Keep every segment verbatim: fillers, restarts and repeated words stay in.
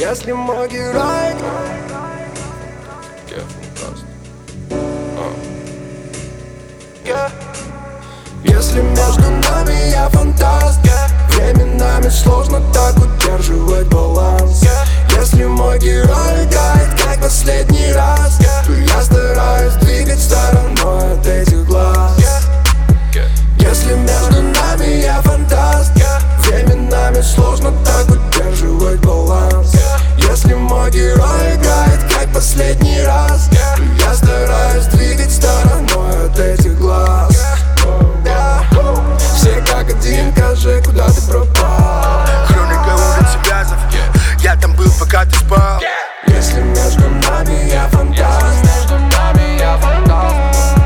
Если мой герой Если между нами я фантаст, временами сложно так удерживать баланс. Если мой герой играет как последний раз, то я стараюсь двигать стороной от этих глаз. Если между нами я фантаст, временами сложно так удерживать баланс. Если мой герой играет как последний раз, то я стараюсь двигать стороной от этих глаз. Все как один, скажи, куда ты пропал? Хроника улицы Вязов, я там был, пока ты спал. Если между нами я фантаст, между нами я фантаст.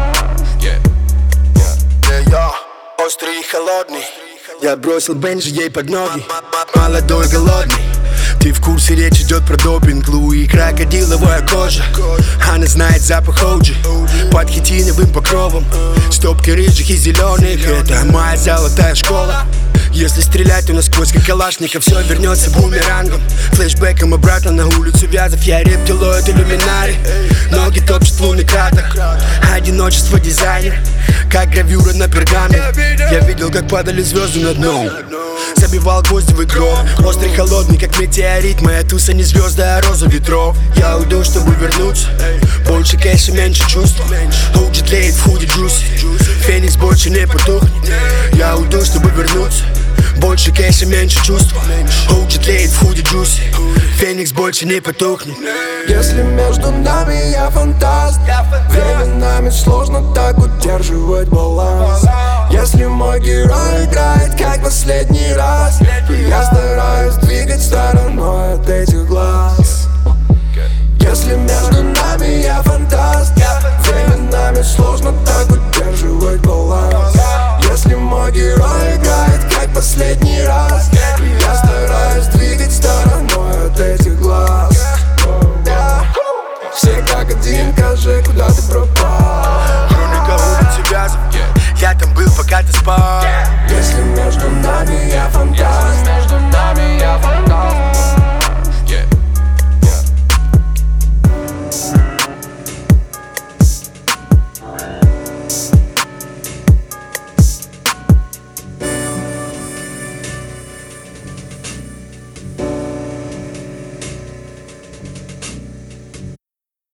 Я острый и холодный, я бросил Бенджи ей под ноги. Молодой, голодный, ты в курсе, речь идет про допинг. Луи, крокодиловая кожа, она знает запах оуджи. Под хитиновым покровом стопки рыжих и зеленых, это моя золотая школа. Если стрелять, то насквозь как калашников, все вернется бумерангом. Флэшбэком обратно на улицу Вязов. Я рептилоид, иллюминарий, ноги топчет в лунный кратер. Одиночество дизайнер, как гравюра на пергаменте. Я видел, как падали звезды на дно, забивал гвозди в игру. Острый, холодный, как метеорит. Моя туса не звезда, а роза ветров. Я уйду, чтобы вернуться. Больше кэша, меньше чувств. оуджи тлеет в худи джуси. Феникс больше не потухнет. Я уйду, чтобы вернуться. Больше кэша, меньше чувств. оуджи тлеет в худи джуси. Феникс больше не потухнет. Если между нами я фантаст, временами сложно так удерживать баланс. Если мой герой играет как последний раз, то я стараюсь двигать стороной от этих глаз. Если между нами я фантаст, временами сложно так